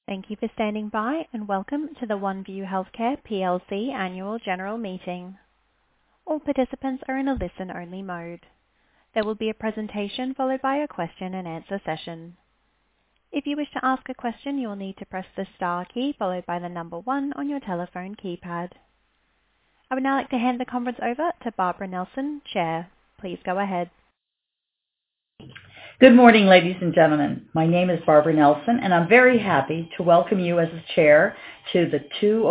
Thank you for standing by, and welcome to the Oneview Healthcare plc Annual General Meeting. All participants are in a listen-only mode. There will be a presentation followed by a question and answer session. If you wish to ask a question, you will need to press the star key followed by the number 1 on your telephone keypad. I would now like to hand the conference over to Barbara Nelson, Chair. Please go ahead. Good morning, ladies and gentlemen. My name is Barbara Nelson, and I'm very happy to welcome you as the chair to the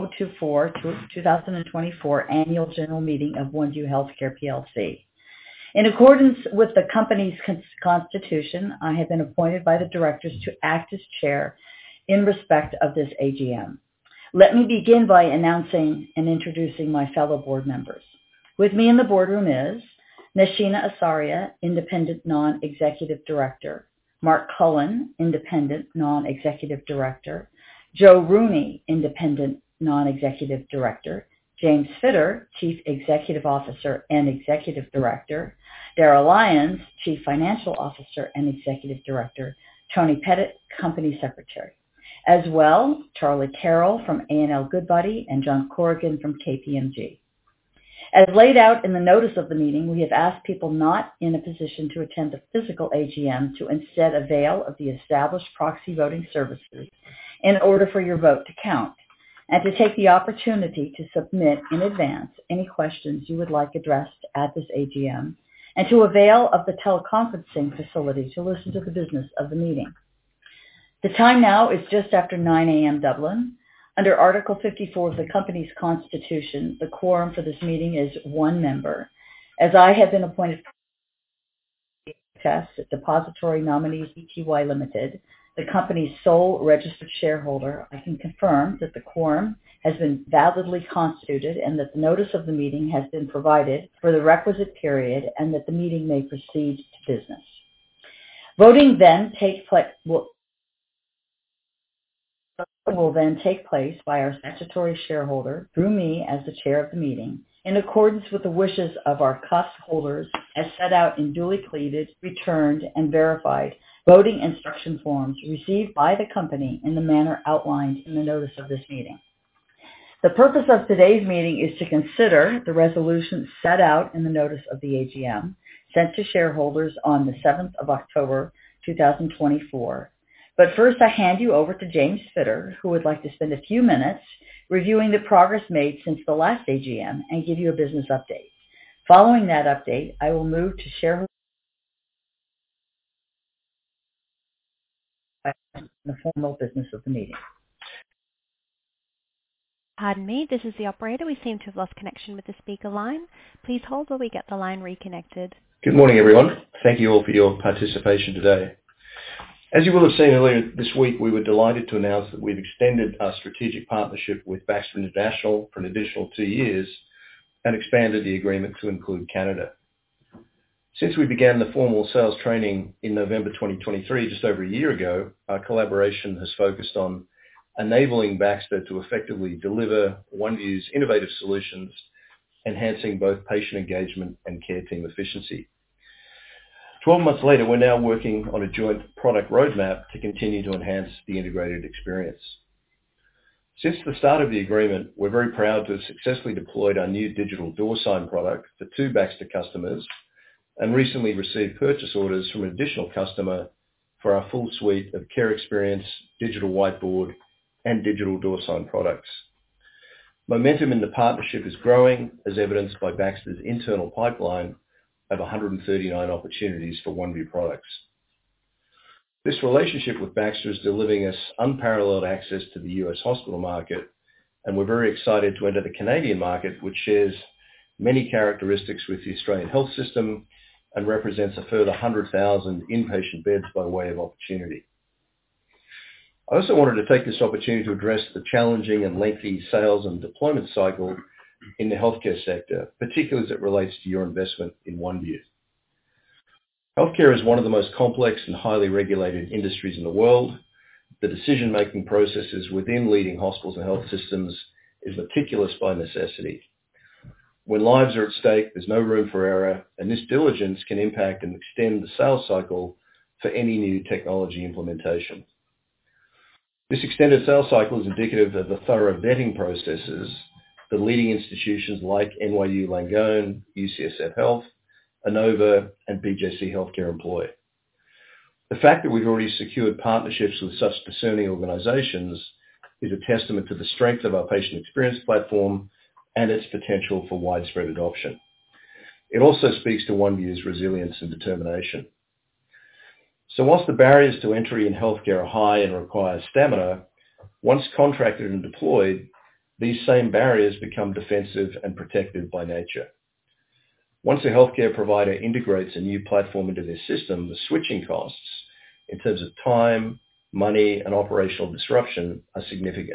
2024 Annual General Meeting of Oneview Healthcare plc. In accordance with the company's constitution, I have been appointed by the directors to act as chair in respect of this AGM. Let me begin by announcing and introducing my fellow board members. With me in the boardroom is Nashina Asaria, Independent Non-Executive Director, Mark Cullen, Independent Non-Executive Director, Joe Rooney, Independent Non-Executive Director, James Fitter, Chief Executive Officer and Executive Director, Darragh Lyons, Chief Financial Officer and Executive Director, Tony Pettit, Company Secretary. As well, Charlie Carroll from A&L Goodbody and John Corrigan from KPMG. As laid out in the notice of the meeting, we have asked people not in a position to attend the physical AGM to instead avail of the established proxy voting services in order for your vote to count, and to take the opportunity to submit in advance any questions you would like addressed at this AGM, and to avail of the teleconferencing facility to listen to the business of the meeting. The time now is just after 9 a.m. Dublin. Under Article 54 of the company's constitution, the quorum for this meeting is 1 member. As I have been appointed at Depository Nominees Pty Limited, the company's sole registered shareholder, I can confirm that the quorum has been validly constituted and that the notice of the meeting has been provided for the requisite period and that the meeting may proceed to business. Voting then will then take place by our statutory shareholder, through me as the chair of the meeting, in accordance with the wishes of our CUS holders as set out in duly completed, returned, and verified voting instruction forms received by the company in the manner outlined in the notice of this meeting. The purpose of today's meeting is to consider the resolution set out in the notice of the AGM, sent to shareholders on the 7th of October 2024. But first, I hand you over to James Fitter, who would like to spend a few minutes reviewing the progress made since the last AGM and give you a business update. Following that update, I will move to shareholder the formal business of the meeting. Pardon me, this is the operator. We seem to have lost connection with the speaker line. Please hold while we get the line reconnected. Good morning, everyone. Thank you all for your participation today. As you will have seen earlier this week, we were delighted to announce that we've extended our strategic partnership with Baxter International for an additional 2 years and expanded the agreement to include Canada. Since we began the formal sales training in November 2023, just over a year ago, our collaboration has focused on enabling Baxter to effectively deliver Oneview's innovative solutions, enhancing both patient engagement and care team efficiency. 12 months later, we're now working on a joint product roadmap to continue to enhance the integrated experience. Since the start of the agreement, we're very proud to have successfully deployed our new digital door sign product for 2 Baxter customers and recently received purchase orders from an additional customer for our full suite of Care Experience, digital whiteboard, and digital door sign products. Momentum in the partnership is growing, as evidenced by Baxter's internal pipeline of 139 opportunities for Oneview products. This relationship with Baxter is delivering us unparalleled access to the US hospital market, and we're very excited to enter the Canadian market, which shares many characteristics with the Australian health system and represents a further 100,000 inpatient beds by way of opportunity. I also wanted to take this opportunity to address the challenging and lengthy sales and deployment cycle in the healthcare sector, particularly as it relates to your investment in Oneview. Healthcare is one of the most complex and highly regulated industries in the world. The decision-making processes within leading hospitals and health systems is meticulous by necessity. When lives are at stake, there's no room for error, and this diligence can impact and extend the sales cycle for any new technology implementation. This extended sales cycle is indicative of the thorough vetting processes that leading institutions like NYU Langone, UCSF Health, Inova, and BJC Healthcare employ. The fact that we've already secured partnerships with such discerning organizations is a testament to the strength of our patient experience platform and its potential for widespread adoption. It also speaks to OneView's resilience and determination. So whilst the barriers to entry in healthcare are high and require stamina, once contracted and deployed, these same barriers become defensive and protected by nature. Once a healthcare provider integrates a new platform into their system, the switching costs in terms of time, money, and operational disruption are significant.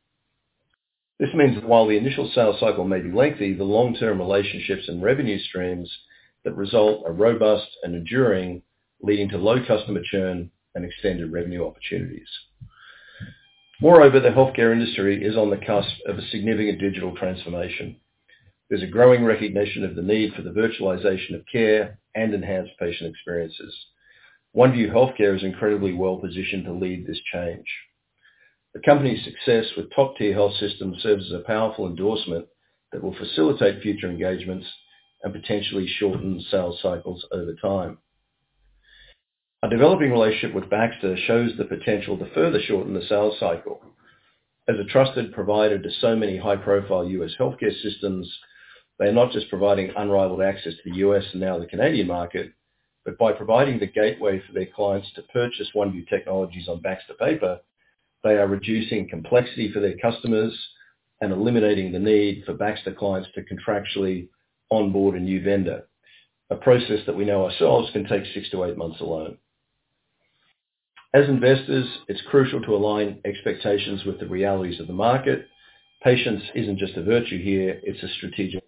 This means that while the initial sales cycle may be lengthy, the long-term relationships and revenue streams that result are robust and enduring, leading to low customer churn and extended revenue opportunities. Moreover, the healthcare industry is on the cusp of a significant digital transformation. There's a growing recognition of the need for the virtualization of care and enhanced patient experiences. OneView Healthcare is incredibly well positioned to lead this change. The company's success with top-tier health systems serves as a powerful endorsement that will facilitate future engagements and potentially shorten sales cycles over time. Our developing relationship with Baxter shows the potential to further shorten the sales cycle. As a trusted provider to so many high-profile US healthcare systems, they are not just providing unrivaled access to the US and now the Canadian market, but by providing the gateway for their clients to purchase OneView technologies on Baxter paper, they are reducing complexity for their customers and eliminating the need for Baxter clients to contractually onboard a new vendor, a process that we know ourselves can take 6 to 8 months alone. As investors, it's crucial to align expectations with the realities of the market. Patience isn't just a virtue here, it's a strategic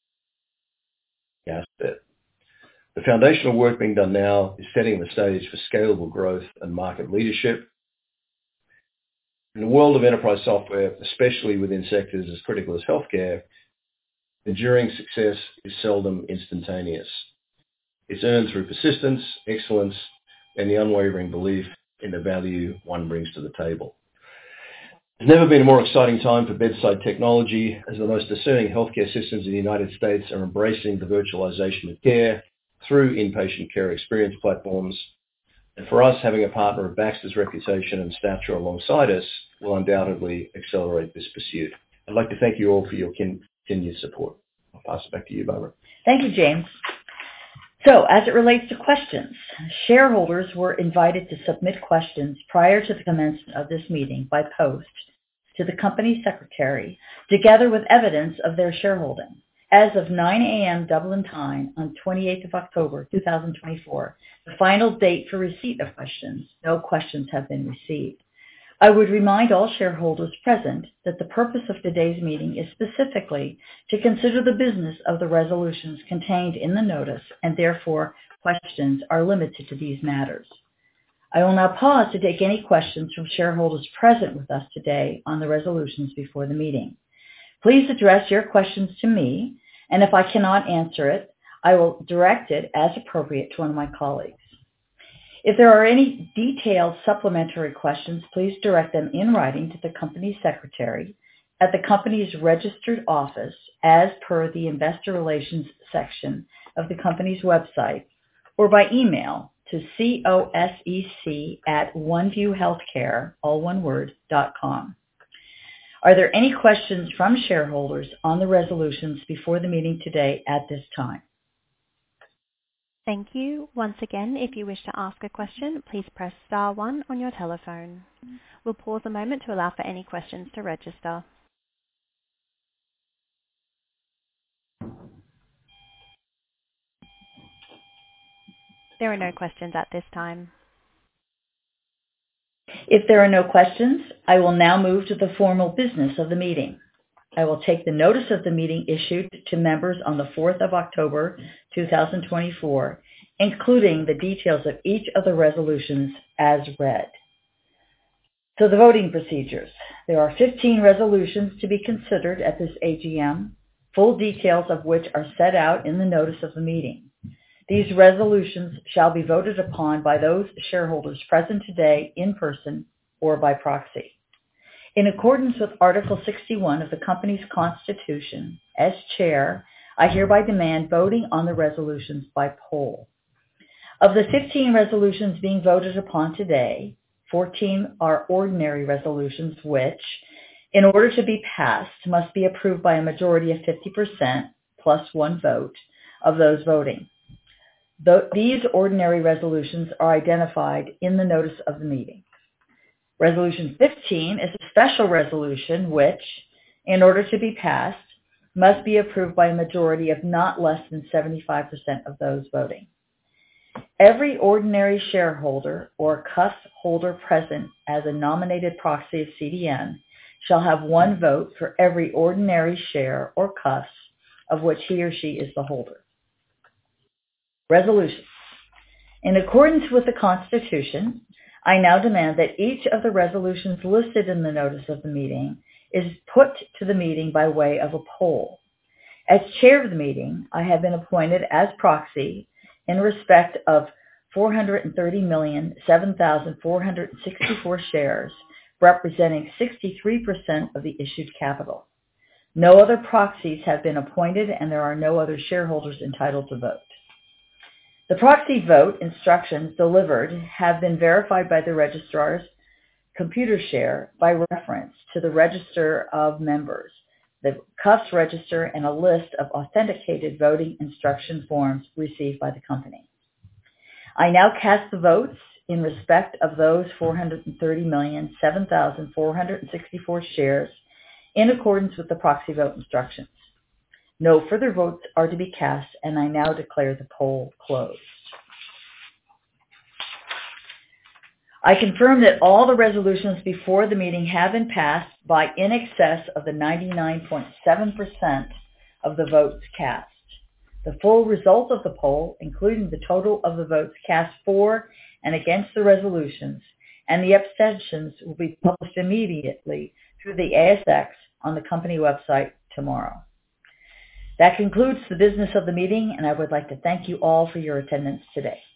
asset. The foundational work being done now is setting the stage for scalable growth and market leadership. In the world of enterprise software, especially within sectors as critical as healthcare, enduring success is seldom instantaneous. It's earned through persistence, excellence, and the unwavering belief in the value one brings to the table. There's never been a more exciting time for bedside technology, as the most discerning healthcare systems in the United States are embracing the virtualization of care through inpatient care experience platforms. And for us, having a partner of Baxter's reputation and stature alongside us will undoubtedly accelerate this pursuit. I'd like to thank you all for your continued support. I'll pass it back to you, Barbara. Thank you, James. So, as it relates to questions, shareholders were invited to submit questions prior to the commencement of this meeting by post to the company secretary, together with evidence of their shareholding. As of 9 a.m. Dublin time on 28th of October, 2024, the final date for receipt of questions, no questions have been received. I would remind all shareholders present that the purpose of today's meeting is specifically to consider the business of the resolutions contained in the notice, and therefore questions are limited to these matters. I will now pause to take any questions from shareholders present with us today on the resolutions before the meeting. Please address your questions to me, and if I cannot answer it, I will direct it as appropriate to one of my colleagues. If there are any detailed supplementary questions, please direct them in writing to the company secretary at the company's registered office as per the investor relations section of the company's website, or by email to cosec@oneviewhealthcare, all one word, .com. Are there any questions from shareholders on the resolutions before the meeting today at this time? Thank you. Once again, if you wish to ask a question, please press star 1 on your telephone. We'll pause a moment to allow for any questions to register. There are no questions at this time. If there are no questions, I will now move to the formal business of the meeting. I will take the notice of the meeting issued to members on the 4th of October, 2024, including the details of each of the resolutions as read. So the voting procedures. There are 15 resolutions to be considered at this AGM, full details of which are set out in the notice of the meeting. These resolutions shall be voted upon by those shareholders present today in person or by proxy. In accordance with Article 61 of the company's constitution, as chair, I hereby demand voting on the resolutions by poll. Of the 15 resolutions being voted upon today, 14 are ordinary resolutions which, in order to be passed, must be approved by a majority of 50% plus one vote of those voting. These ordinary resolutions are identified in the notice of the meeting. Resolution 15 is a special resolution which, in order to be passed, must be approved by a majority of not less than 75% of those voting. Every ordinary shareholder or CUS holder present as a nominated proxy of CDN shall have one vote for every ordinary share or CUS of which he or she is the holder. Resolutions. In accordance with the Constitution, I now demand that each of the resolutions listed in the notice of the meeting is put to the meeting by way of a poll. As chair of the meeting, I have been appointed as proxy in respect of 430,007,464 shares, representing 63% of the issued capital. No other proxies have been appointed, and there are no other shareholders entitled to vote. The proxy vote instructions delivered have been verified by the registrar's Computershare by reference to the register of members, the CUS register, and a list of authenticated voting instruction forms received by the company. I now cast the votes in respect of those 430,007,464 shares in accordance with the proxy vote instructions. No further votes are to be cast, and I now declare the poll closed. I confirm that all the resolutions before the meeting have been passed by in excess of the 99.7% of the votes cast. The full result of the poll, including the total of the votes cast for and against the resolutions, and the abstentions, will be published immediately through the ASX on the company website tomorrow. That concludes the business of the meeting, and I would like to thank you all for your attendance today.